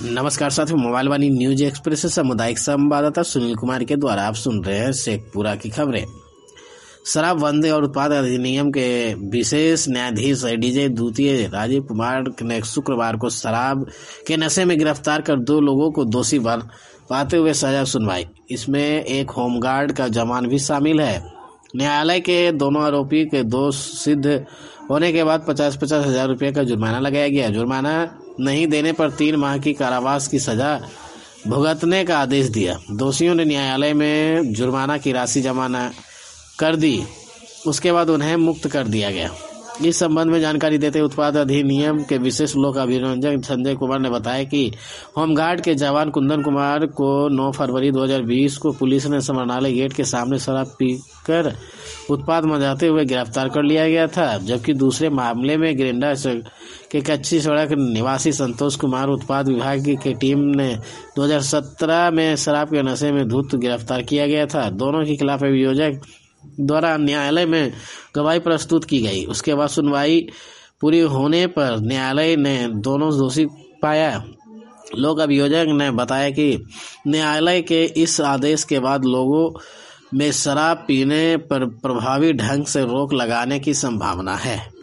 नमस्कार साथियों, मोबाइल वाणी news express से सामुदायिक संवाददाता सुनील कुमार के द्वारा आप सुन रहे हैं शेखपुरा की खबरें। शराब बंदी और उत्पाद अधिनियम के विशेष न्यायाधीश एडीजे द्वितीय राजीव कुमार ने शुक्रवार को शराब के नशे में गिरफ्तार कर 2 लोगों को दोषी पाते हुए सजा सुनवाई। इसमें एक होमगार्ड का जवान भी शामिल है। न्यायालय के दोनों आरोपी के दोष सिद्ध होने के बाद 50-50 हजार रुपये का जुर्माना लगाया गया। जुर्माना नहीं देने पर 3 माह की कारावास की सजा भुगतने का आदेश दिया। दोषियों ने न्यायालय में जुर्माना की राशि जमा न कर दी, उसके बाद उन्हें मुक्त कर दिया गया। इस संबंध में जानकारी देते उत्पाद अधिनियम के विशेष लोक अभियोजक संजय कुमार ने बताया कि होमगार्ड के जवान कुंदन कुमार को 9 फरवरी 2020 को पुलिस ने समरनालय गेट के सामने शराब पीकर उत्पाद मचाते हुए गिरफ्तार कर लिया गया था, जबकि दूसरे मामले में गिरिंडा के कच्ची सड़क निवासी संतोष कुमार उत्पाद विभाग की टीम ने 2017 में शराब के नशे में धुत गिरफ्तार किया गया था। दोनों के खिलाफ अभियोजक द्वारा न्यायालय में गवाही प्रस्तुत की गई। उसके बाद सुनवाई पूरी होने पर न्यायालय ने दोनों दोषी पाया। लोक अभियोजक ने बताया कि न्यायालय के इस आदेश के बाद लोगों में शराब पीने पर प्रभावी ढंग से रोक लगाने की संभावना है।